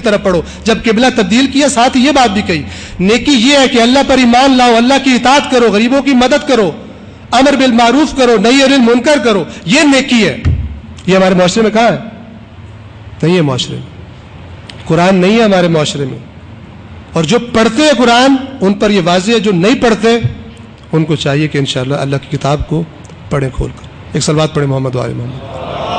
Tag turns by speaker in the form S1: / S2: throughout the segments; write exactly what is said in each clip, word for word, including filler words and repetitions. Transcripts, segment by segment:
S1: طرف پڑھو. جب قبلہ تبدیل کیا ساتھ ہی یہ بات بھی کہی, نیکی یہ ہے کہ اللہ پر ایمان لاؤ, اللہ کی اطاعت کرو, غریبوں کی مدد کرو, امر بالمعروف کرو, نہی عن المنکر کرو, یہ نیکی ہے. یہ ہمارے معاشرے میں کہاں ہے؟ نہیں ہے معاشرے میں. قرآن نہیں ہے ہمارے معاشرے میں. اور جو پڑھتے ہیں قرآن ان پر یہ واضح ہے, جو نہیں پڑھتے ان کو چاہیے کہ انشاءاللہ اللہ کی کتاب کو پڑھیں کھول کر. ایک صلوات پڑھیں محمد و آل محمد.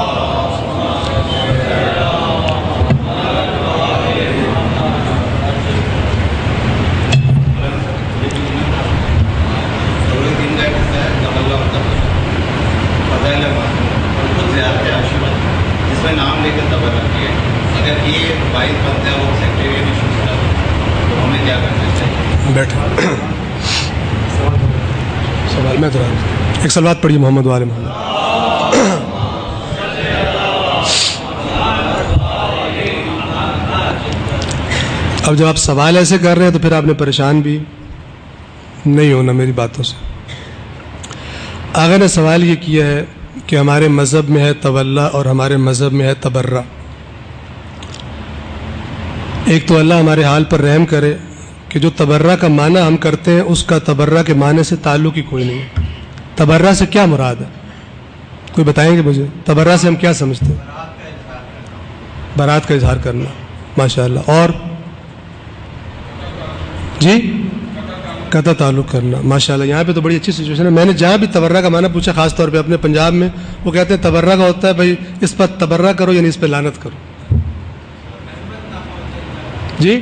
S1: سوال میں تو ایک صلوات پڑھیے محمد و آل محمد. اب جب آپ سوال ایسے کر رہے ہیں تو پھر آپ نے پریشان بھی نہیں ہونا میری باتوں سے. آغا نے سوال یہ کیا ہے کہ ہمارے مذہب میں ہے تولا اور ہمارے مذہب میں ہے تبرہ. ایک تو اللہ ہمارے حال پر رحم کرے کہ جو تبرہ کا معنی ہم کرتے ہیں اس کا تبرہ کے معنی سے تعلق ہی کوئی نہیں. تبرہ سے کیا مراد ہے؟ کوئی بتائیں گے مجھے؟ تبرہ سے ہم کیا سمجھتے ہیں؟ برات کا اظہار کرنا. ماشاء اللہ. اور جی قطع تعلق کرنا. ماشاء اللہ. یہاں پہ تو بڑی اچھی سچویشن ہے. میں نے جہاں بھی تبرہ کا معنی پوچھا خاص طور پہ اپنے پنجاب میں, وہ کہتے ہیں تبرہ کا ہوتا ہے بھائی اس پر تبرہ کرو یعنی اس پہ لعنت کرو. جی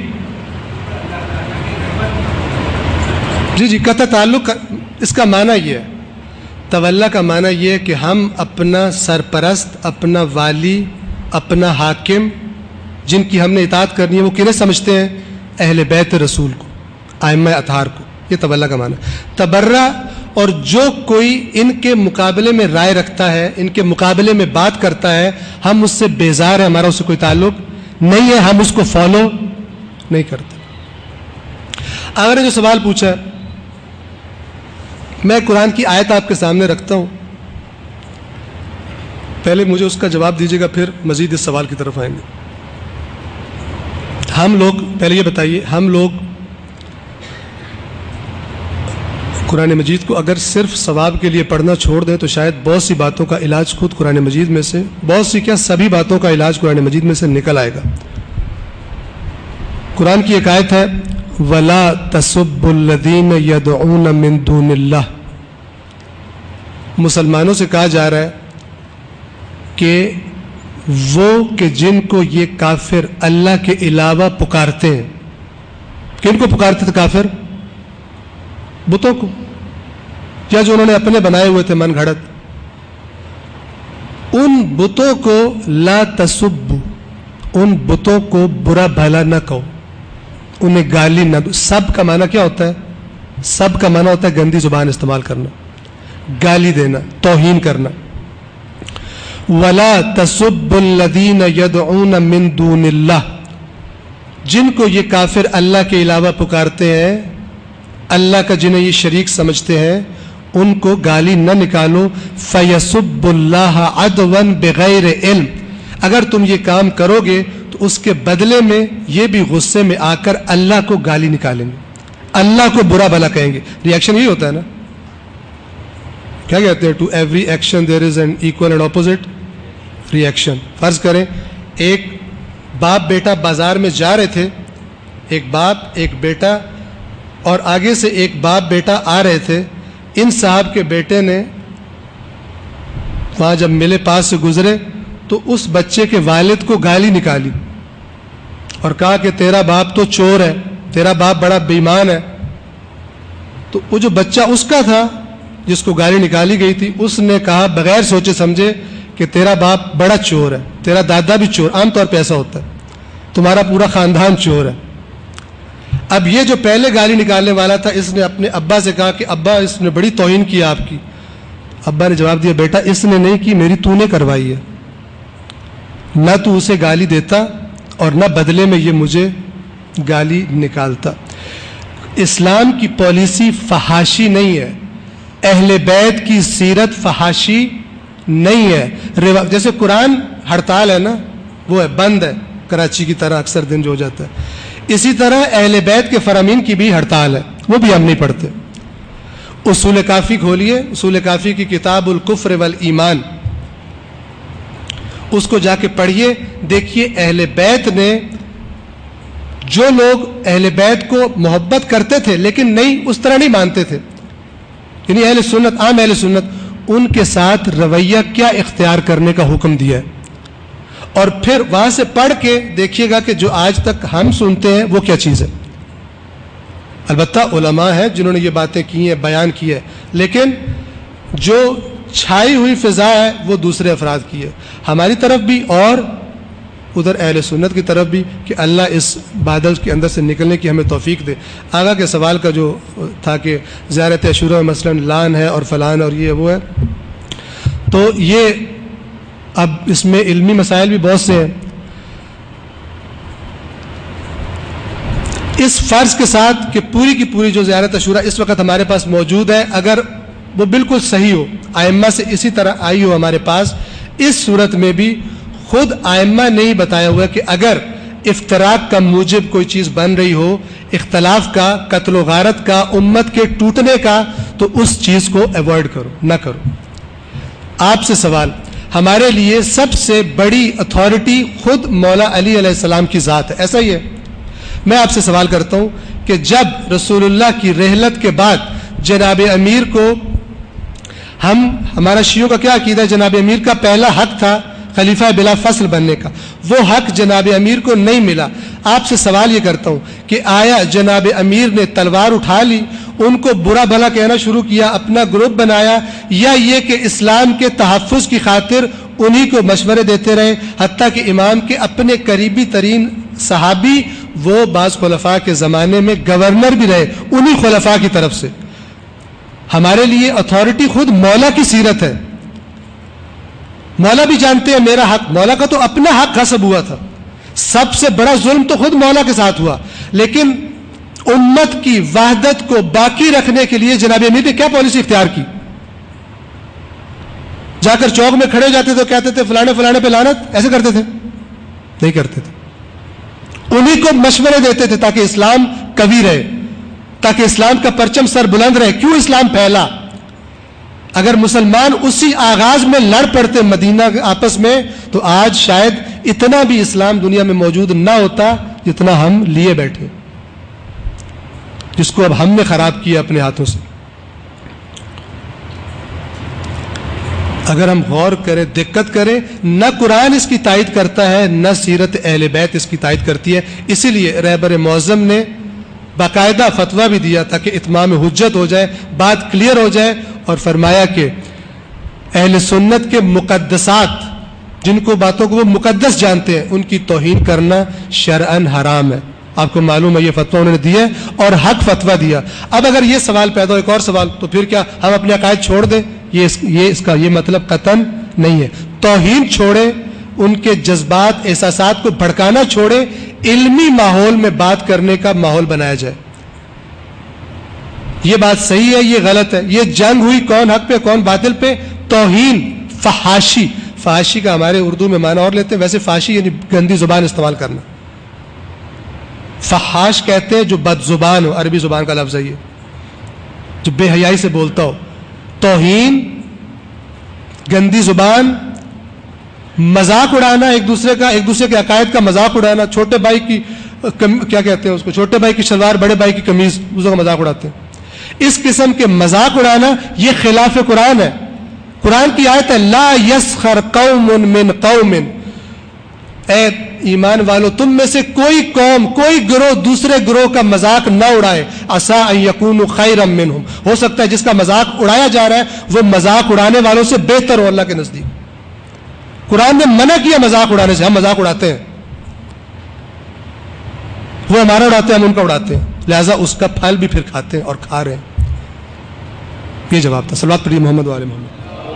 S1: جی جی قطع تعلق اس کا معنی یہ ہے. تولا کا معنی یہ ہے کہ ہم اپنا سرپرست, اپنا والی, اپنا حاکم جن کی ہم نے اطاعت کرنی ہے وہ کنہیں سمجھتے ہیں؟ اہل بیت رسول کو, ائمہ اطہار کو. یہ تولا کا معنی. تبرہ اور جو کوئی ان کے مقابلے میں رائے رکھتا ہے, ان کے مقابلے میں بات کرتا ہے, ہم اس سے بیزار ہیں, ہمارا اس سے کوئی تعلق نہیں ہے, ہم اس کو فالو نہیں کرتے. اگر نے جو سوال پوچھا میں قرآن کی آیت آپ کے سامنے رکھتا ہوں, پہلے مجھے اس کا جواب دیجیے گا پھر مزید اس سوال کی طرف آئیں گے. ہم لوگ پہلے یہ بتائیے, ہم لوگ قرآن مجید کو اگر صرف ثواب کے لیے پڑھنا چھوڑ دیں تو شاید بہت سی باتوں کا علاج خود قرآن مجید میں سے, بہت سی کیا سبھی باتوں کا علاج قرآن مجید میں سے نکل آئے گا. قرآن کی ایک آیت ہے وَلَا تَسُبُّ الَّذِينَ يَدْعُونَ مِن دُونِ اللَّهِ. مسلمانوں سے کہا جا رہا ہے کہ وہ کہ جن کو یہ کافر اللہ کے علاوہ پکارتے ہیں. کن کو پکارتے تھے کافر؟ بتوں کو, یا جو انہوں نے اپنے بنائے ہوئے تھے من گھڑت. ان بتوں کو لا تسبو, ان بتوں کو برا بھلا نہ کہو, انہیں گالی نہ دو. سب کا معنی کیا ہوتا ہے؟ سب کا معنی ہوتا ہے گندی زبان استعمال کرنا, گالی دینا, توہین کرنا. وَلَا تَسُبُّ الَّذِينَ يَدْعُونَ مِن دُونِ اللَّهِ. جن کو یہ کافر اللہ کے علاوہ پکارتے ہیں, اللہ کا جنہیں یہ شریک سمجھتے ہیں, ان کو گالی نہ نکالو. فَيَسُبُّ اللَّهَ عَدْوًا بِغَيْرِ علم. اگر تم یہ کام کرو گے تو اس کے بدلے میں یہ بھی غصے میں آ کر اللہ کو گالی نکالیں گے, اللہ کو برا بھلا کہیں گے. ریئیکشن یہی ہوتا ہے نا, کیا کہتے ہیں, to every action there is an equal and opposite reaction. فرض کریں ایک باپ بیٹا بازار میں جا رہے تھے, ایک باپ ایک بیٹا, اور آگے سے ایک باپ بیٹا آ رہے تھے. ان صاحب کے بیٹے نے وہاں جب ملے پاس سے گزرے تو اس بچے کے والد کو گالی نکالی اور کہا کہ تیرا باپ تو چور ہے, تیرا باپ بڑا بے ایمان ہے. تو وہ جو بچہ اس کا تھا جس کو گالی نکالی گئی تھی, اس نے کہا بغیر سوچے سمجھے کہ تیرا باپ بڑا چور ہے, تیرا دادا بھی چور. عام طور پہ ایسا ہوتا ہے, تمہارا پورا خاندان چور ہے. اب یہ جو پہلے گالی نکالنے والا تھا, اس نے اپنے ابا سے کہا کہ ابا اس نے بڑی توہین کی آپ کی. ابا نے جواب دیا بیٹا اس نے نہیں کی, میری تو نے کروائی ہے. نہ تو اسے گالی دیتا اور نہ بدلے میں یہ مجھے گالی نکالتا. اسلام کی پالیسی فحاشی نہیں ہے, اہل بیت کی سیرت فحاشی نہیں ہے. جیسے قرآن ہڑتال ہے نا, وہ ہے بند ہے, کراچی کی طرح اکثر دن جو ہو جاتا ہے. اسی طرح اہل بیت کے فرامین کی بھی ہڑتال ہے, وہ بھی ہم نہیں پڑھتے. اصول کافی کھولیے, اصول کافی کی کتاب الکفر والایمان, اس کو جا کے پڑھیے. دیکھیے اہل بیت نے, جو لوگ اہل بیت کو محبت کرتے تھے لیکن نہیں اس طرح نہیں مانتے تھے, یعنی اہل سنت, عام اہل سنت, ان کے ساتھ رویہ کیا اختیار کرنے کا حکم دیا ہے. اور پھر وہاں سے پڑھ کے دیکھیے گا کہ جو آج تک ہم سنتے ہیں وہ کیا چیز ہے. البتہ علماء ہیں جنہوں نے یہ باتیں کی ہیں, بیان کی ہے, لیکن جو چھائی ہوئی فضا ہے وہ دوسرے افراد کی ہے. ہماری طرف بھی اور ادھر اہل سنت کی طرف بھی, کہ اللہ اس بادل کے اندر سے نکلنے کی ہمیں توفیق دے. آگا کے سوال کا جو تھا کہ زیارت عاشورہ میں مثلا لان ہے اور فلان اور یہ وہ ہے, تو یہ اب اس میں علمی مسائل بھی بہت سے ہیں. اس فرض کے ساتھ کہ پوری کی پوری جو زیارت عاشورہ اس وقت ہمارے پاس موجود ہے, اگر وہ بالکل صحیح ہو, ائمہ سے اسی طرح آئی ہو ہمارے پاس, اس صورت میں بھی خود ائمہ نے ہی بتایا ہوا ہے کہ اگر افتراق کا موجب کوئی چیز بن رہی ہو, اختلاف کا, قتل و غارت کا, امت کے ٹوٹنے کا, تو اس چیز کو ایوائڈ کرو, نہ کرو. آپ سے سوال, ہمارے لیے سب سے بڑی اتھارٹی خود مولا علی علیہ السلام کی ذات ہے, ایسا ہی ہے. میں آپ سے سوال کرتا ہوں کہ جب رسول اللہ کی رحلت کے بعد جناب امیر کو, ہم ہمارا شیعوں کا کیا عقیدہ ہے, جناب امیر کا پہلا حق تھا خلیفہ بلا فصل بننے کا, وہ حق جناب امیر کو نہیں ملا. آپ سے سوال یہ کرتا ہوں کہ آیا جناب امیر نے تلوار اٹھا لی, ان کو برا بھلا کہنا شروع کیا, اپنا گروپ بنایا, یا یہ کہ اسلام کے تحفظ کی خاطر انہی کو مشورے دیتے رہے, حتیٰ کہ امام کے اپنے قریبی ترین صحابی, وہ بعض خلفاء کے زمانے میں گورنر بھی رہے انہی خلفاء کی طرف سے. ہمارے لیے اتھارٹی خود مولا کی سیرت ہے. مولا بھی جانتے ہیں میرا حق, مولا کا تو اپنا حق غصب ہوا تھا, سب سے بڑا ظلم تو خود مولا کے ساتھ ہوا, لیکن امت کی وحدت کو باقی رکھنے کے لیے جناب امیر نے کیا پالیسی اختیار کی. جا کر چوک میں کھڑے ہو جاتے تو کہتے تھے فلانے فلانے پہ لعنت, ایسے کرتے تھے؟ نہیں کرتے تھے. انہی کو مشورے دیتے تھے تاکہ اسلام قوی رہے, تاکہ اسلام کا پرچم سر بلند رہے. کیوں اسلام پھیلا؟ اگر مسلمان اسی آغاز میں لڑ پڑتے مدینہ آپس میں, تو آج شاید اتنا بھی اسلام دنیا میں موجود نہ ہوتا جتنا ہم لیے بیٹھے, جس کو اب ہم نے خراب کیا اپنے ہاتھوں سے. اگر ہم غور کریں, دقت کریں, نہ قرآن اس کی تائید کرتا ہے, نہ سیرت اہل بیت اس کی تائید کرتی ہے. اسی لیے رہبر معظم نے باقاعدہ فتویٰ بھی دیا تاکہ اتمام حجت ہو جائے, بات کلیئر ہو جائے, اور فرمایا کہ اہل سنت کے مقدسات, جن کو باتوں کو وہ مقدس جانتے ہیں, ان کی توہین کرنا شرعاً حرام ہے. آپ کو معلوم ہے یہ فتویٰ انہوں نے دیا اور حق فتویٰ دیا. اب اگر یہ سوال پیدا ہو, ایک اور سوال, تو پھر کیا ہم اپنے عقائد چھوڑ دیں؟ یہ اس, یہ اس کا یہ مطلب قطعاً نہیں ہے. توہین چھوڑے, ان کے جذبات احساسات کو بھڑکانا چھوڑے, علمی ماحول میں بات کرنے کا ماحول بنایا جائے. یہ بات صحیح ہے, یہ غلط ہے, یہ جنگ ہوئی کون حق پہ کون باطل پہ. توہین, فحاشی, فحاشی کا ہمارے اردو میں معنی اور لیتے ہیں, ویسے فحاشی یعنی گندی زبان استعمال کرنا. فحاش کہتے ہیں جو بد زبان ہو, عربی زبان کا لفظ ہے یہ, جو بے حیائی سے بولتا ہو. توہین, گندی زبان, مذاق اڑانا ایک دوسرے کا, ایک دوسرے کے عقائد کا مذاق اڑانا. چھوٹے بھائی کی کیا کہتے ہیں اس کو, چھوٹے بھائی کی شلوار بڑے بھائی کی قمیض, دوسروں کا مذاق اڑاتے ہیں. اس قسم کے مذاق اڑانا یہ خلاف قرآن ہے. قرآن کی آیت ہے لا یسخر قوم من قوم, اے ایمان والو تم میں سے کوئی قوم, کوئی گروہ دوسرے گروہ کا مذاق نہ اڑائے. عسیٰ ان یکونوا خیرا منہم, ہو سکتا ہے جس کا مذاق اڑایا جا رہا ہے وہ مذاق اڑانے والوں سے بہتر ہو اللہ کے نزدیک. قرآن نے منع کیا مذاق اڑانے سے. ہم مذاق اڑاتے ہیں, وہ ہمارا اڑاتے ہیں, ہم ان کا اڑاتے ہیں, لہذا اس کا پھل بھی پھر کھاتے ہیں اور کھا رہے ہیں. یہ جواب تھا. صلوات پڑھیے محمد وآل محمد.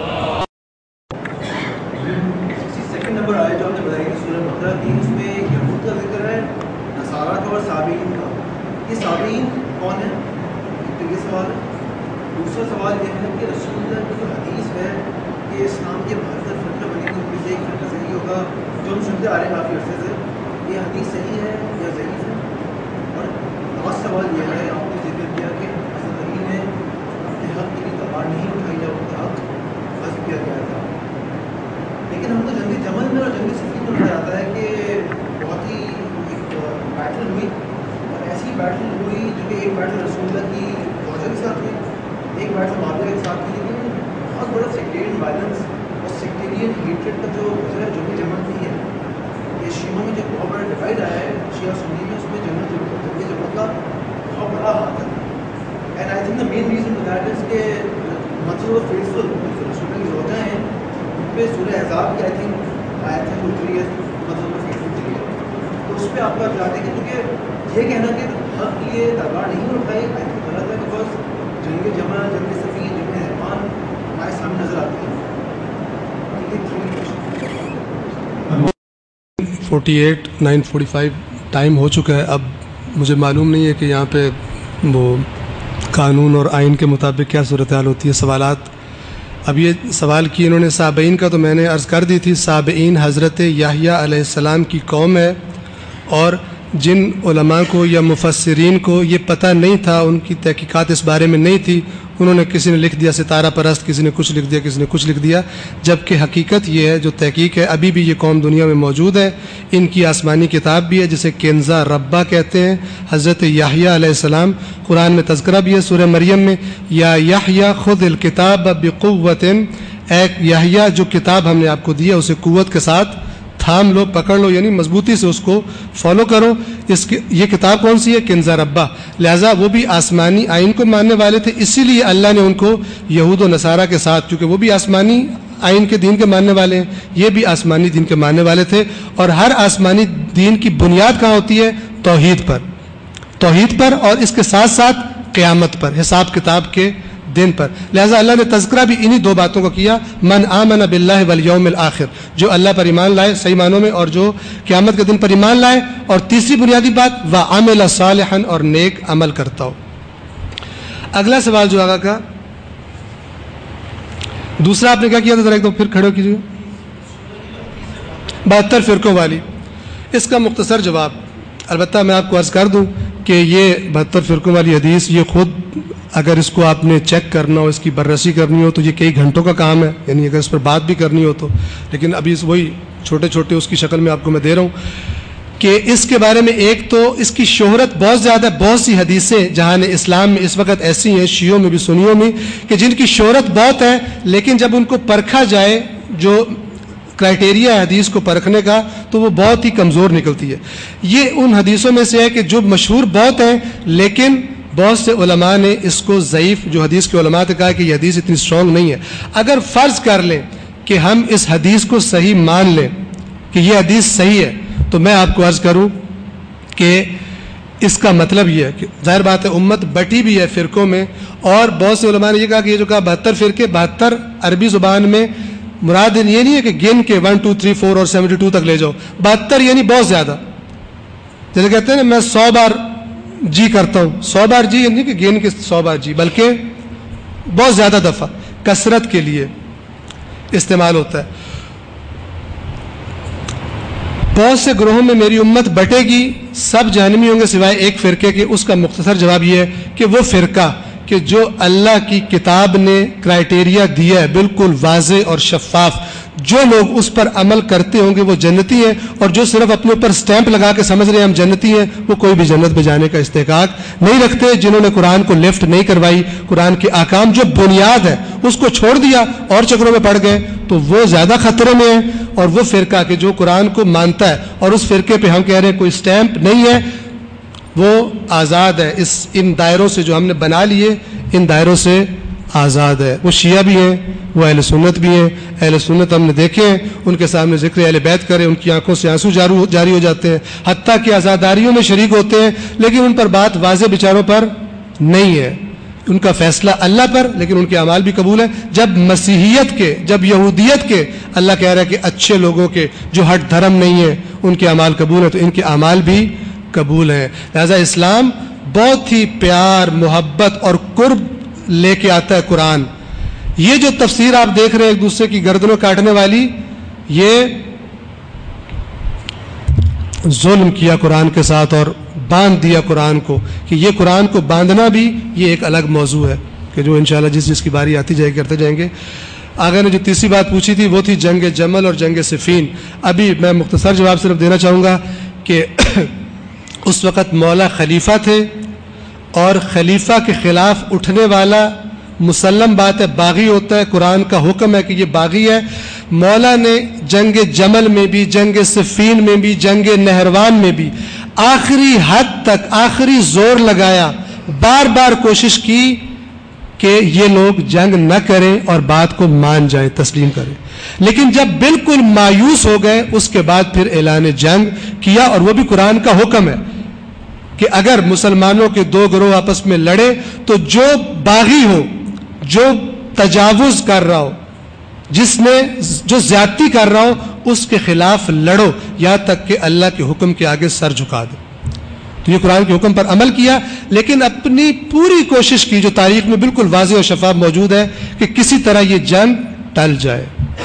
S2: سیکنڈ نمبر آئے جو آپ نے بتائی سورہ بقرہ کی, اس میں یہود کا ذکر ہے, نصارہ کا اور صابئین کا. یہ صابئین کون ہے؟ تو یہ سوال ہے. دوسرا سوال یہ ہے کہ رسول اللہ کی جو حدیث ہے کہ اسلام کے بہتر فرقہ بنے گے, ان میں سے ایک فرقہ صحیح ہوگا, جو ہم سنتے آ رہے ہیں کافی عرصے سے, یہ حدیث صحیح ہے یا ضعیف ہے؟ اور خاص سوال یہ ہے، آپ نے ذکر کیا کہ حضرت علی نے اپنے حق کے لیے تلوار نہیں اٹھائی جب ان کا حق غصب کیا گیا تھا، لیکن ہم کو جنگی جمل میں اور جنگی صفین میں نظر آتا ہے کہ بہت ہی ایک بیٹل ہوئی، اور ایسی بیٹل ہوئی جو کہ ایک بیٹل رسول اللہ کی فوجوں کے ساتھ ہوئی، ایک بیٹل معاویہ کے ساتھ ہوئی، لیکن بہت بڑا سیکٹیرین وائلنس اور سیکٹیرین ہیٹریڈ کا جو وجہ ہے جو بھی جمل نہیں ہے، یہ شیعوں میں جو بہت بڑا ڈیوائڈ آیا ہے شیعہ سنی میں، اس میں جنگل جنگی جمل کا بہت بڑا ہاتھ ہے. And I think the main reason to that is کہ مطلب فیسفل جو رسول اللہ کی زوجہ ہیں ان پہ سورہ احزاب کی آئی تھنک آیت ہے اتری ہے، مطلب فیسفل کے لیے، تو اس پہ آپ کا کیا دیکھیں، کیونکہ یہ کہنا کہ حق کے لیے تلوار نہیں اٹھائی آئی تھنک غلط ہے، بیکاز جنگ جمل، جنگ صفین، جنگ احمان ہمارے سامنے نظر آتی ہیں.
S1: Forty eight nine forty five time ہو چکا ہے. اب مجھے معلوم نہیں ہے کہ یہاں پہ وہ قانون اور آئین کے مطابق کیا صورتحال ہوتی ہے. سوالات اب یہ سوال کیے انہوں نے صابئین کا، تو میں نے عرض کر دی تھی صابئین حضرت یحییٰ علیہ السلام کی قوم ہے، اور جن علماء کو یا مفسرین کو یہ پتہ نہیں تھا، ان کی تحقیقات اس بارے میں نہیں تھی، انہوں نے کسی نے لکھ دیا ستارہ پرست، کسی نے کچھ لکھ دیا، کسی نے کچھ لکھ دیا، جبکہ حقیقت یہ ہے جو تحقیق ہے ابھی بھی یہ قوم دنیا میں موجود ہے. ان کی آسمانی کتاب بھی ہے جسے کنزہ ربہ کہتے ہیں. حضرت یحییٰ علیہ السلام قرآن میں تذکرہ بھی ہے سورہ مریم میں، یا یحییٰ خذ الکتاب بقوۃ، اے یحییٰ جو کتاب ہم نے آپ کو دیا اسے قوت کے ساتھ تھام لو، پکڑ لو، یعنی مضبوطی سے اس کو فالو کرو. اس کی یہ کتاب کون سی ہے؟ کنزہ ربہ. لہٰذا وہ بھی آسمانی آئین کو ماننے والے تھے، اسی لیے اللہ نے ان کو یہود و نصارہ کے ساتھ، کیونکہ وہ بھی آسمانی آئین کے دین کے ماننے والے ہیں، یہ بھی آسمانی دین کے ماننے والے تھے. اور ہر آسمانی دین کی بنیاد کہاں ہوتی ہے؟ توحید پر، توحید پر، اور اس کے ساتھ ساتھ قیامت پر، حساب کتاب کے دن پر. لہٰذا اللہ نے تذکرہ بھی انہی دو باتوں کا کیا، من آمن باللہ والیوم الآخر، جو اللہ پر ایمان لائے صحیح معنوں میں، اور جو قیامت کے دن پر ایمان لائے. اور تیسری بنیادی بات وعمل صالحا، اور نیک عمل کرتا ہو. اگلا سوال جو آگا کا دوسرا آپ نے کیا کیا تھا، ذرا ایک دو پھر کھڑے ہو کیجیے. بہتر فرقوں والی، اس کا مختصر جواب، البتہ میں آپ کو عرض کر دوں کہ یہ بہتر فرقوں والی حدیث یہ خود اگر اس کو آپ نے چیک کرنا ہو، اس کی بررسی کرنی ہو تو یہ کئی گھنٹوں کا کام ہے، یعنی اگر اس پر بات بھی کرنی ہو تو. لیکن ابھی وہی چھوٹے چھوٹے اس کی شکل میں آپ کو میں دے رہا ہوں کہ اس کے بارے میں ایک تو اس کی شہرت بہت زیادہ، بہت سی حدیثیں جہان اسلام میں اس وقت ایسی ہیں، شیعوں میں بھی سنیوں میں، کہ جن کی شہرت بہت ہے، لیکن جب ان کو پرکھا جائے، جو کرائٹیریا ہے حدیث کو پرکھنے کا، تو وہ بہت ہی کمزور نکلتی ہے. یہ ان حدیثوں میں سے ہے کہ جو مشہور بہت ہیں، لیکن بہت سے علماء نے اس کو ضعیف، جو حدیث کے علماء نے کہا کہ یہ حدیث اتنی اسٹرانگ نہیں ہے. اگر فرض کر لیں کہ ہم اس حدیث کو صحیح مان لیں کہ یہ حدیث صحیح ہے، تو میں آپ کو عرض کروں کہ اس کا مطلب یہ ہے کہ ظاہر بات ہے امت بٹی بھی ہے فرقوں میں، اور بہت سے علماء نے یہ کہا کہ یہ جو کہا بہتر فرقے، بہتر عربی زبان میں مراد یہ نہیں ہے کہ گن کے ون ٹو تھری فور اور سیونٹی ٹو تک لے جاؤ. بہتر یعنی بہت زیادہ، جیسے کہتے ہیں نا میں سو بار جی کرتا ہوں، سو بار جی یعنی کہ گن کے سو بار جی، بلکہ بہت زیادہ دفعہ کثرت کے لیے استعمال ہوتا ہے. بہت سے گروہوں میں میری امت بٹے گی، سب جہنمی ہوں گے سوائے ایک فرقے کے. اس کا مختصر جواب یہ ہے کہ وہ فرقہ کہ جو اللہ کی کتاب نے کرائٹیریا دیا ہے بالکل واضح اور شفاف، جو لوگ اس پر عمل کرتے ہوں گے وہ جنتی ہیں، اور جو صرف اپنے اوپر سٹیمپ لگا کے سمجھ رہے ہیں ہم جنتی ہیں، وہ کوئی بھی جنت میں جانے کا استحقاق نہیں رکھتے. جنہوں نے قرآن کو لفٹ نہیں کروائی، قرآن کے احکام جو بنیاد ہے اس کو چھوڑ دیا اور چکروں میں پڑ گئے، تو وہ زیادہ خطرے میں ہیں. اور وہ فرقہ کہ جو قرآن کو مانتا ہے اور اس فرقے پہ ہم کہہ رہے ہیں کوئی سٹیمپ نہیں ہے، وہ آزاد ہے. اس ان دائروں سے جو ہم نے بنا لیے، ان دائروں سے آزاد ہے. وہ شیعہ بھی ہیں، وہ اہل سنت بھی ہیں. اہل سنت ہم نے دیکھے ہیں، ان کے سامنے ذکر اہل بیت کرے ان کی آنکھوں سے آنسو جاری ہو جاتے ہیں، حتیٰ کہ آزاداریوں میں شریک ہوتے ہیں، لیکن ان پر بات واضح بچاروں پر نہیں ہے. ان کا فیصلہ اللہ پر، لیکن ان کے اعمال بھی قبول ہیں. جب مسیحیت کے، جب یہودیت کے، اللہ کہہ رہا ہے کہ اچھے لوگوں کے جو ہٹ دھرم نہیں ہے ان کے اعمال قبول ہیں، تو ان کے اعمال بھی قبول ہیں. لہذا اسلام بہت ہی پیار، محبت اور قرب لے کے آتا ہے. قرآن یہ جو تفسیر آپ دیکھ رہے ہیں ایک دوسرے کی گردنوں کاٹنے والی، یہ ظلم کیا قرآن کے ساتھ اور باندھ دیا قرآن کو، کہ یہ قرآن کو باندھنا بھی یہ ایک الگ موضوع ہے کہ جو انشاءاللہ جس جس کی باری آتی جائے کرتے جائیں گے. آگے نے جو تیسری بات پوچھی تھی وہ تھی جنگ جمل اور جنگ صفین. ابھی میں مختصر جواب صرف دینا چاہوں گا کہ اس وقت مولا خلیفہ تھے اور خلیفہ کے خلاف اٹھنے والا مسلم بات ہے باغی ہوتا ہے، قرآن کا حکم ہے کہ یہ باغی ہے. مولا نے جنگ جمل میں بھی، جنگ صفین میں بھی، جنگ نہروان میں بھی آخری حد تک آخری زور لگایا، بار بار کوشش کی کہ یہ لوگ جنگ نہ کریں اور بات کو مان جائیں، تسلیم کریں. لیکن جب بالکل مایوس ہو گئے اس کے بعد پھر اعلان جنگ کیا، اور وہ بھی قرآن کا حکم ہے کہ اگر مسلمانوں کے دو گروہ آپس میں لڑے تو جو باغی ہو، جو تجاوز کر رہا ہو، جس نے جو زیادتی کر رہا ہو، اس کے خلاف لڑو یہاں تک کہ اللہ کے حکم کے آگے سر جھکا دو. تو یہ قرآن کے حکم پر عمل کیا، لیکن اپنی پوری کوشش کی جو تاریخ میں بالکل واضح اور شفاف موجود ہے کہ کسی طرح یہ جنگ ٹل جائے.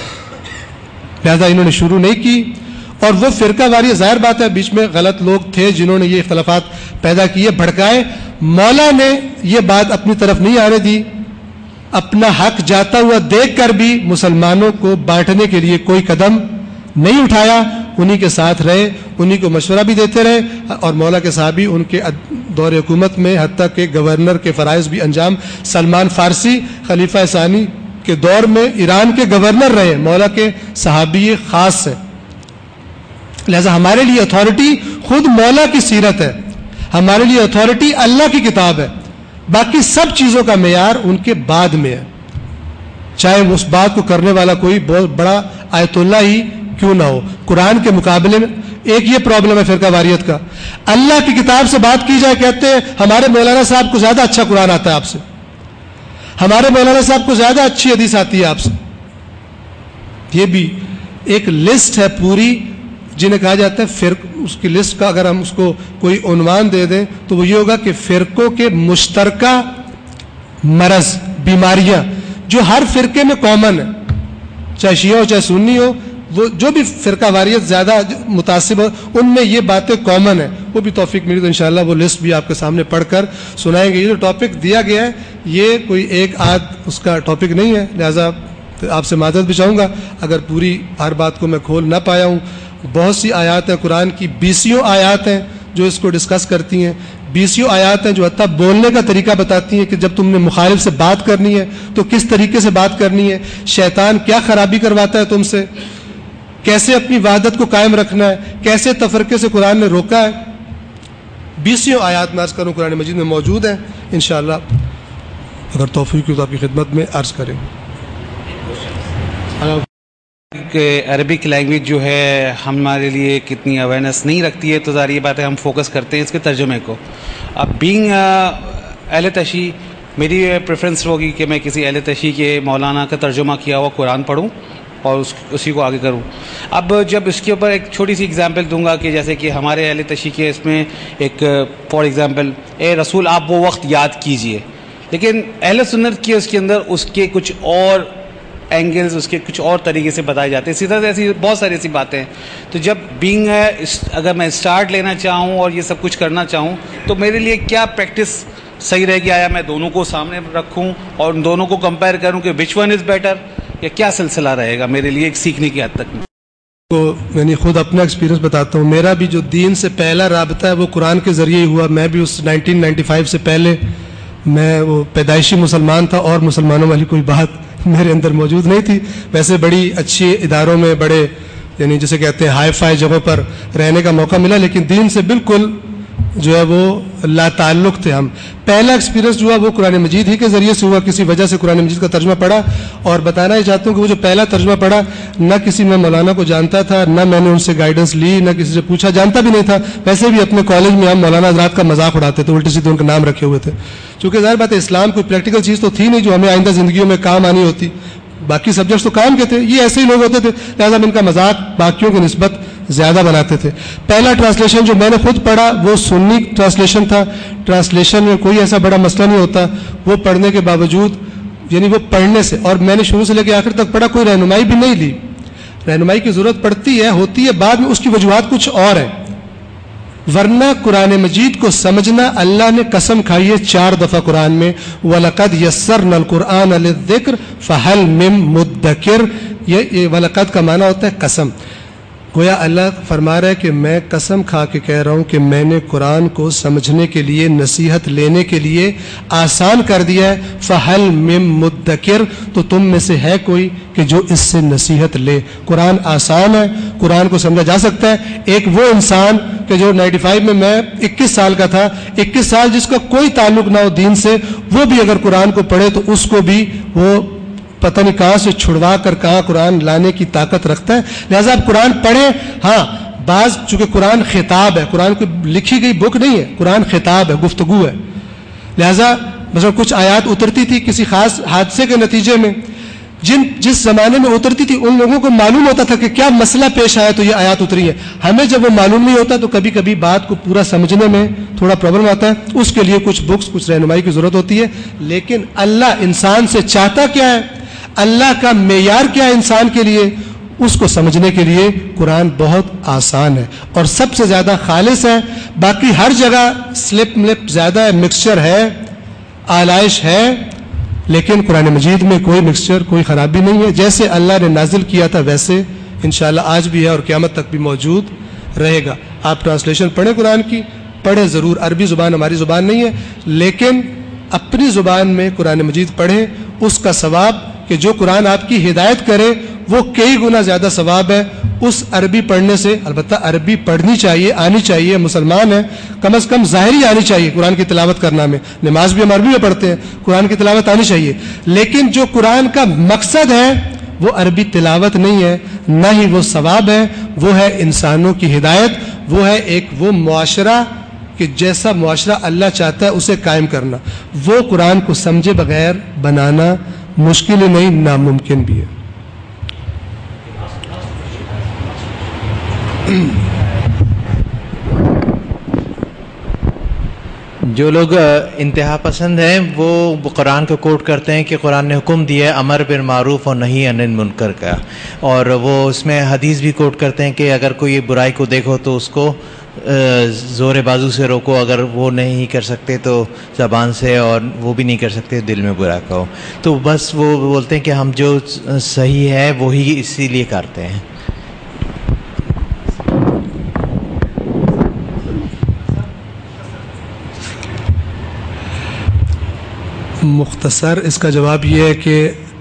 S1: لہذا انہوں نے شروع نہیں کی، اور وہ فرقہ واری ظاہر بات ہے بیچ میں غلط لوگ تھے جنہوں نے یہ اختلافات پیدا کیے، بھڑکائے. مولا نے یہ بات اپنی طرف نہیں آنے دی، اپنا حق جاتا ہوا دیکھ کر بھی مسلمانوں کو بانٹنے کے لیے کوئی قدم نہیں اٹھایا، انہی کے ساتھ رہے، انہی کو مشورہ بھی دیتے رہے، اور مولا کے صحابی ان کے دور حکومت میں حتیٰ کہ گورنر کے فرائض بھی انجام. سلمان فارسی خلیفہ ثانی کے دور میں ایران کے گورنر رہے، مولا کے صحابی خاص ہیں. لہذا ہمارے لیے اتھارٹی خود مولا کی سیرت ہے، ہمارے لیے اتھارٹی اللہ کی کتاب ہے، باقی سب چیزوں کا معیار ان کے بعد میں ہے، چاہے اس بات کو کرنے والا کوئی بہت بڑا آیت اللہ ہی کیوں نہ ہو. قرآن کے مقابلے میں ایک یہ پرابلم ہے فرقہ واریت کا، اللہ کی کتاب سے بات کی جائے کہتے ہیں ہمارے مولانا صاحب کو زیادہ اچھا قرآن آتا ہے آپ سے، ہمارے مولانا صاحب کو زیادہ اچھی حدیث آتی ہے آپ سے. یہ بھی ایک لسٹ ہے پوری جنہیں کہا جاتا ہے فرق. اس کی لسٹ کا اگر ہم اس کو کوئی عنوان دے دیں تو وہ یہ ہوگا کہ فرقوں کے مشترکہ مرض، بیماریاں جو ہر فرقے میں کامن ہے، چاہے شیعہ ہو چاہے سنی ہو، وہ جو بھی فرقہ واریت زیادہ متعصب ہو ان میں یہ باتیں کامن ہیں. وہ بھی توفیق ملی تو انشاءاللہ وہ لسٹ بھی آپ کے سامنے پڑھ کر سنائیں گے. یہ جو ٹاپک دیا گیا ہے یہ کوئی ایک آدھ اس کا ٹاپک نہیں ہے، لہذا آپ سے معذرت بھی چاہوں گا اگر پوری ہر بات کو میں کھول نہ پایا ہوں. بہت سی آیات ہیں قرآن کی، بیسیوں آیات ہیں جو اس کو ڈسکس کرتی ہیں، بیسیوں آیات ہیں جو حتیٰ بولنے کا طریقہ بتاتی ہیں کہ جب تم نے مخالف سے بات کرنی ہے تو کس طریقے سے بات کرنی ہے، شیطان کیا خرابی کرواتا ہے تم سے، کیسے اپنی وحدت کو قائم رکھنا ہے، کیسے تفرقے سے قرآن نے روکا ہے. بیسیوں آیات میں عرض کروں قرآن مجید میں موجود ہیں، انشاءاللہ اگر توفیق ہو تو آپ کی خدمت میں عرض کریں.
S3: کہ عربک لینگویج جو ہے ہمارے لیے کتنی اویئرنیس نہیں رکھتی ہے، تو ظاہر یہ بات ہے ہم فوکس کرتے ہیں اس کے ترجمے کو. اب بینگ اہل تشیع میری پریفرنس ہوگی کہ میں کسی اہل تشیع کے مولانا کا ترجمہ کیا ہوا قرآن پڑھوں اور اس اسی کو آگے کروں. اب جب اس کے اوپر ایک چھوٹی سی اگزامپل دوں گا کہ جیسے کہ ہمارے اہل تشیع کے اس میں ایک فار ایگزامپل اے رسول آپ وہ وقت یاد کیجئے، لیکن اہل سنت کی اس کے اندر اس کے کچھ اور اینگلز، اس کے کچھ اور طریقے سے بتائے جاتے ہیں. اسی طرح سے ایسی بہت ساری ایسی باتیں ہیں. تو جب بینگ اگر میں اسٹارٹ لینا چاہوں اور یہ سب کچھ کرنا چاہوں تو میرے لیے کیا پریکٹس صحیح رہے گی؟ آیا میں دونوں کو سامنے رکھوں اور ان دونوں کو کمپیئر کروں کہ وچ ون از بیٹر، یا کیا سلسلہ رہے گا میرے لیے ایک سیکھنے کی حد تک؟
S1: تو یعنی خود اپنا ایکسپیرینس بتاتا ہوں. میرا بھی جو دین سے پہلا رابطہ ہے وہ قرآن کے ذریعے ہی ہوا. میں بھی اس نائنٹین نائنٹی فائیو سے پہلے میں وہ پیدائشی مسلمان تھا اور مسلمانوں والی کوئی بات میرے اندر موجود نہیں تھی. ویسے بڑی اچھی اداروں میں، بڑے یعنی جسے کہتے ہیں ہائی فائی جگہوں پر رہنے کا موقع ملا، لیکن دین سے بالکل جو ہے وہ لا تعلق تھے ہم. پہلا ایکسپیرینس جو ہے وہ قرآن مجید ہی کے ذریعے سے ہوا. کسی وجہ سے قرآن مجید کا ترجمہ پڑھا، اور بتانا ہی چاہتا ہوں کہ وہ جو پہلا ترجمہ پڑھا نہ کسی میں مولانا کو جانتا تھا، نہ میں نے ان سے گائیڈنس لی، نہ کسی سے پوچھا، جانتا بھی نہیں تھا. ویسے بھی اپنے کالج میں ہم مولانا حضرات کا مذاق اڑاتے تھے، الٹے سیدھے ان کے نام رکھے ہوئے تھے. چونکہ ظاہر بات ہے اسلام کوئی پریکٹیکل چیز تو تھی نہیں جو ہمیں آئندہ زندگیوں میں کام آنی ہوتی. باقی سبجیکٹس تو کام کے تھے، یہ ایسے ہی لوگ ہوتے تھے، لہٰذا ہم ان کا مذاق باقیوں کی نسبت زیادہ بناتے تھے. پہلا ٹرانسلیشن جو میں نے خود پڑھا وہ سنی ٹرانسلیشن تھا. ٹرانسلیشن میں کوئی ایسا بڑا مسئلہ نہیں ہوتا، وہ پڑھنے کے باوجود یعنی وہ پڑھنے سے، اور میں نے شروع سے لے کے آخر تک پڑھا، کوئی رہنمائی بھی نہیں لی. رہنمائی کی ضرورت پڑتی ہے، ہوتی ہے بعد میں، اس کی وجوہات کچھ اور ہیں. ورنہ قرآن مجید کو سمجھنا اللہ نے قسم کھائی ہے چار دفعہ قرآن میں، وَلَقَدْ يَسَّرْنَا الْقُرْآنَ لِلذِّكْرِ فَهَلْ مِن مُدَّكِرٍ. یہ وَلَقَدْ کا معنی ہوتا ہے قسم. گویا اللہ فرما رہا ہے کہ میں قسم کھا کے کہہ رہا ہوں کہ میں نے قرآن کو سمجھنے کے لیے، نصیحت لینے کے لیے آسان کر دیا ہے. فَهَلْ مِن مُدَّكِرٍ، تو تم میں سے ہے کوئی کہ جو اس سے نصیحت لے. قرآن آسان ہے، قرآن کو سمجھا جا سکتا ہے. ایک وہ انسان کہ جو نائنٹی فائیو میں میں اکیس سال کا تھا، اکیس سال جس کا کوئی تعلق نہ ہو دین سے، وہ بھی اگر قرآن کو پڑھے تو اس کو بھی وہ پتہ نہیں کہاں سے چھڑوا کر کہاں قرآن لانے کی طاقت رکھتا ہے. لہٰذا آپ قرآن پڑھیں. ہاں بعض چونکہ قرآن خطاب ہے، قرآن کو لکھی گئی بک نہیں ہے، قرآن خطاب ہے، گفتگو ہے. لہٰذا مثلا کچھ آیات اترتی تھی کسی خاص حادثے کے نتیجے میں، جن جس زمانے میں اترتی تھی ان لوگوں کو معلوم ہوتا تھا کہ کیا مسئلہ پیش آیا تو یہ آیات اتری ہے. ہمیں جب وہ معلوم نہیں ہوتا تو کبھی کبھی بات کو پورا سمجھنے میں تھوڑا پرابلم آتا ہے. اس کے لیے کچھ بکس، کچھ رہنمائی کی ضرورت ہوتی ہے. لیکن اللہ انسان سے چاہتا کیا ہے، اللہ کا معیار کیا ہے انسان کے لیے، اس کو سمجھنے کے لیے قرآن بہت آسان ہے اور سب سے زیادہ خالص ہے. باقی ہر جگہ سلپ ملپ زیادہ ہے، مکسچر ہے، آلائش ہے، لیکن قرآن مجید میں کوئی مکسچر، کوئی خرابی نہیں ہے. جیسے اللہ نے نازل کیا تھا ویسے انشاءاللہ آج بھی ہے اور قیامت تک بھی موجود رہے گا. آپ ٹرانسلیشن پڑھیں قرآن کی، پڑھیں ضرور. عربی زبان ہماری زبان نہیں ہے، لیکن اپنی زبان میں قرآن مجید پڑھیں. اس کا ثواب کہ جو قرآن آپ کی ہدایت کرے وہ کئی گنا زیادہ ثواب ہے اس عربی پڑھنے سے. البتہ عربی پڑھنی چاہیے، آنی چاہیے. مسلمان ہیں کم از کم ظاہری آنی چاہیے قرآن کی تلاوت کرنا میں. نماز بھی ہم عربی میں پڑھتے ہیں، قرآن کی تلاوت آنی چاہیے. لیکن جو قرآن کا مقصد ہے وہ عربی تلاوت نہیں ہے، نہ ہی وہ ثواب ہے. وہ ہے انسانوں کی ہدایت، وہ ہے ایک وہ معاشرہ کہ جیسا معاشرہ اللہ چاہتا ہے اسے قائم کرنا. وہ قرآن کو سمجھے بغیر بنانا مشکل ہی نہیں، ناممکن بھی ہے.
S4: جو لوگ انتہا پسند ہیں وہ قرآن کو کوٹ کرتے ہیں کہ قرآن نے حکم دیا ہے امر بالمعروف اور نہی عن المنکر کا، اور وہ اس میں حدیث بھی کوٹ کرتے ہیں کہ اگر کوئی برائی کو دیکھو تو اس کو زور بازو سے روکو، اگر وہ نہیں کر سکتے تو زبان سے، اور وہ بھی نہیں کر سکتے دل میں برا کہو. تو بس وہ بولتے ہیں کہ ہم جو صحیح ہے وہی اسی لیے کرتے ہیں.
S1: مختصر اس کا جواب یہ ہے کہ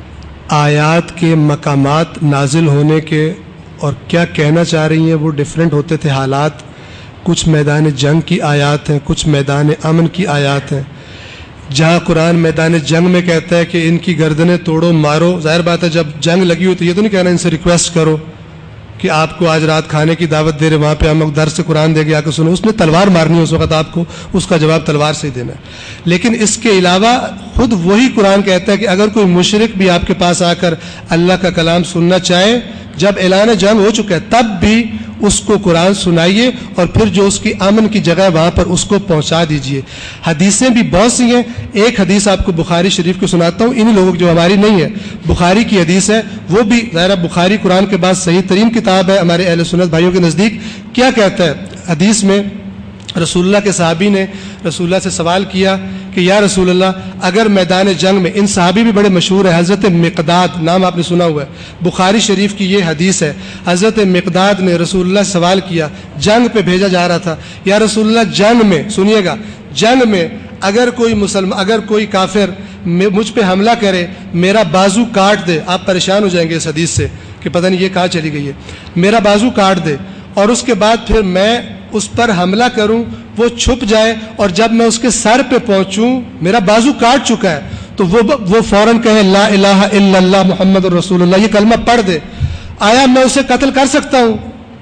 S1: آیات کے مقامات نازل ہونے کے اور کیا کہنا چاہ رہی ہیں وہ ڈیفرنٹ ہوتے تھے حالات. کچھ میدان جنگ کی آیات ہیں، کچھ میدان امن کی آیات ہیں. جہاں قرآن میدان جنگ میں کہتا ہے کہ ان کی گردنیں توڑو، مارو، ظاہر بات ہے جب جنگ لگی ہوئی تو یہ تو نہیں کہنا ان سے ریکویسٹ کرو کہ آپ کو آج رات کھانے کی دعوت دے رہے، وہاں پہ ہم درس سے قرآن دے گے آ کے سنو. اس نے تلوار مارنی ہے اس وقت، آپ کو اس کا جواب تلوار سے ہی دینا ہے. لیکن اس کے علاوہ خود وہی قرآن کہتا ہے کہ اگر کوئی مشرک بھی آپ کے پاس آ کر اللہ کا کلام سننا چاہے، جب اعلان جنگ ہو چکا ہے تب بھی اس کو قرآن سنائیے، اور پھر جو اس کی امن کی جگہ وہاں پر اس کو پہنچا دیجئے. حدیثیں بھی بہت سی ہیں. ایک حدیث آپ کو بخاری شریف کو سناتا ہوں، انہی لوگوں کی جو ہماری نہیں ہے، بخاری کی حدیث ہے. وہ بھی ظاہر بخاری قرآن کے بعد صحیح ترین کتاب ہے ہمارے اہل سنت بھائیوں کے نزدیک. کیا کہتا ہے حدیث میں؟ رسول اللہ کے صحابی نے رسول اللہ سے سوال کیا کہ یا رسول اللہ اگر میدان جنگ میں، ان صحابی بھی بڑے مشہور ہیں، حضرت مقداد نام آپ نے سنا ہوا ہے، بخاری شریف کی یہ حدیث ہے. حضرت مقداد نے رسول اللہ سے سوال کیا، جنگ پہ بھیجا جا رہا تھا، یا رسول اللہ جنگ میں، سنیے گا، جنگ میں اگر کوئی مسلمان، اگر کوئی کافر مجھ پہ حملہ کرے، میرا بازو کاٹ دے. آپ پریشان ہو جائیں گے اس حدیث سے کہ پتہ نہیں یہ کہاں چلی گئی ہے. میرا بازو کاٹ دے اور اس کے بعد پھر میں اس پر حملہ کروں، وہ چھپ جائے، اور جب میں اس کے سر پہ پہنچوں، میرا بازو کاٹ چکا ہے، تو وہ وہ فوراً کہے لا الہ الا اللہ محمد رسول اللہ، یہ کلمہ پڑھ دے، آیا میں اسے قتل کر سکتا ہوں؟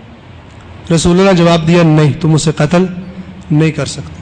S1: رسول اللہ نے جواب دیا نہیں، تم اسے قتل نہیں کر سکتے.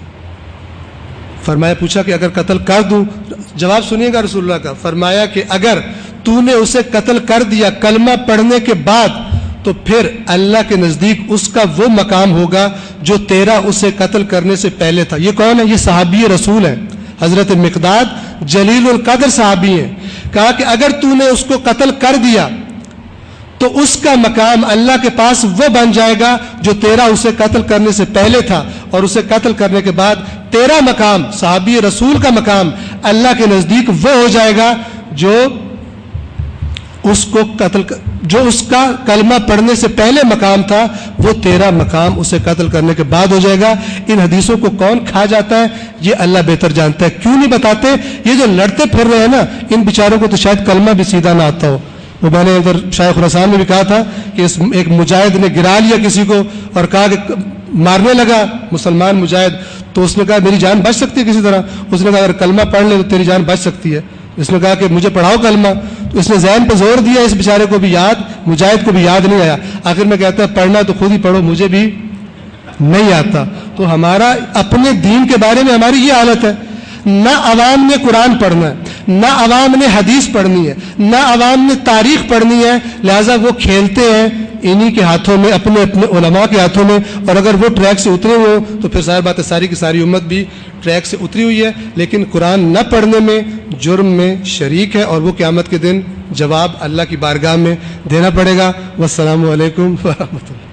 S1: فرمایا، پوچھا کہ اگر قتل کر دوں؟ جواب سنیے گا رسول اللہ کا. فرمایا کہ اگر تو نے اسے قتل کر دیا کلمہ پڑھنے کے بعد، تو پھر اللہ کے نزدیک اس کا وہ مقام ہوگا جو تیرا اسے قتل کرنے سے پہلے تھا. یہ کون ہے؟ یہ صحابی رسول ہیں، حضرت مقداد جلیل القدر صحابی ہیں. کہا کہ اگر تو نے اس کو قتل کر دیا تو اس کا مقام اللہ کے پاس وہ بن جائے گا جو تیرا اسے قتل کرنے سے پہلے تھا, اور اسے قتل کرنے کے بعد تیرا مقام, صحابی رسول کا مقام اللہ کے نزدیک وہ ہو جائے گا جو اس کو قتل جو اس کا کلمہ پڑھنے سے پہلے مقام تھا, وہ تیرا مقام اسے قتل کرنے کے بعد ہو جائے گا. ان حدیثوں کو کون کھا جاتا ہے یہ اللہ بہتر جانتا ہے. کیوں نہیں بتاتے؟ یہ جو لڑتے پھر رہے ہیں نا, ان بیچاروں کو تو شاید کلمہ بھی سیدھا نہ آتا ہو. وہ میں نے ادھر شیخ خراسان میں بھی کہا تھا کہ اس ایک مجاہد نے گرا لیا کسی کو اور کہا کہ مارنے لگا مسلمان مجاہد, تو اس نے کہا میری جان بچ سکتی ہے کسی طرح. اس نے کہا اگر کلمہ پڑھ لے تو تیری جان بچ سکتی ہے. اس نے کہا کہ مجھے پڑھاؤ کلمہ, تو اس نے ذہن پہ زور دیا, اس بیچارے کو بھی یاد, مجاہد کو بھی یاد نہیں آیا. آخر میں کہتا ہے پڑھنا تو خود ہی پڑھو, مجھے بھی نہیں آتا. تو ہمارا اپنے دین کے بارے میں ہماری یہ حالت ہے, نہ عوام نے قرآن پڑھنا ہے, نہ عوام نے حدیث پڑھنی ہے, نہ عوام نے تاریخ پڑھنی ہے, لہٰذا وہ کھیلتے ہیں انہی کے ہاتھوں میں, اپنے اپنے علماء کے ہاتھوں میں. اور اگر وہ ٹریک سے اترے ہوئے تو پھر ظاہر بات ہے ساری کی ساری امت بھی ٹریک سے اتری ہوئی ہے, لیکن قرآن نہ پڑھنے میں جرم میں شریک ہے, اور وہ قیامت کے دن جواب اللہ کی بارگاہ میں دینا پڑے گا. والسلام علیکم ورحمۃ اللہ.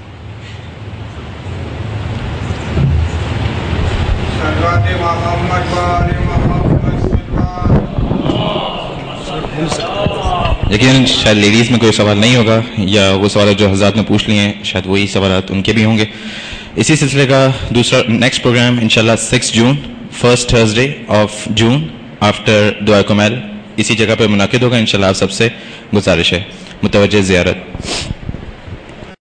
S5: لیکن شاید لیڈیز میں کوئی سوال نہیں ہوگا, یا وہ سوالات جو حضرات نے پوچھ لیے ہیں شاید وہی سوالات ان کے بھی ہوں گے. اسی سلسلے کا دوسرا نیکسٹ پروگرام انشاءاللہ six June, first Thursday of June after Dua Kumayl, اسی جگہ پہ منعقد ہوگا. انشاءاللہ آپ سب سے گزارش ہے متوجہ زیارت.